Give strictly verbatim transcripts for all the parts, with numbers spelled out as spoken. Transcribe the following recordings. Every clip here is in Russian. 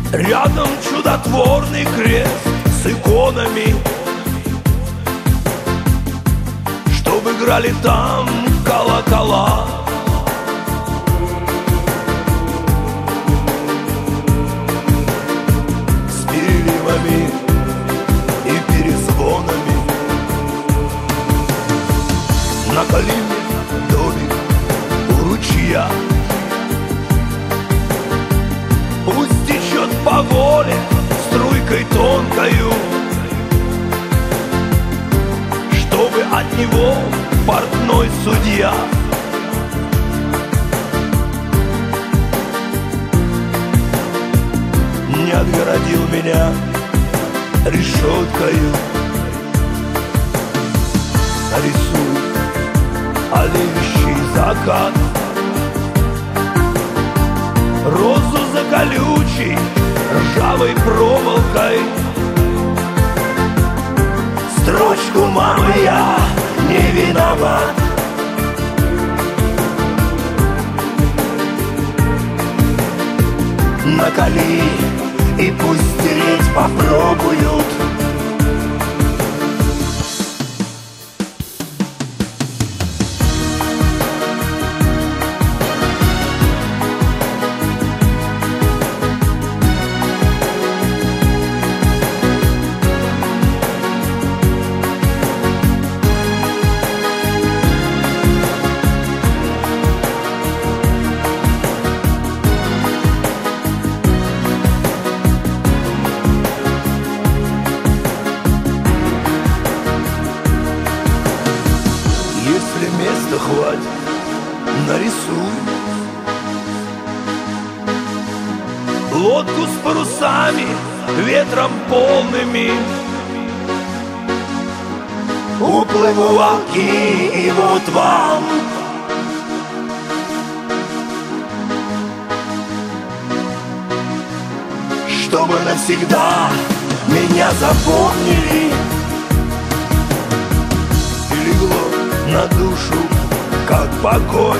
Рядом чудотворный крест с иконами, чтоб играли там колокола. С переливами и перезвонами. Наколи мне домик у ручья, пусть течет по воле струйкой тонкою, чтобы от него портной судья не отгородил меня решеткою. Нарисуй олеющий закат, розу за колючей ржавой проволокой. Строчку, мама, я не виноват. Накали и пусть стереть попробуют. Если места хватит, нарисуй лодку с парусами, ветром полными. Уплыву оки, и вот вам чтобы навсегда меня запомнили. И легло на душу, как покой,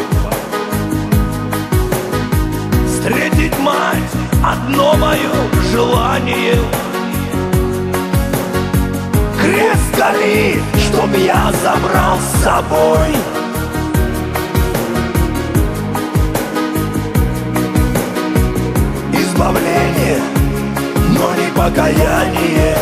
встретить мать — одно мое желание. Крест кали, чтоб я забрал с собой. Избавление, но не покаяние.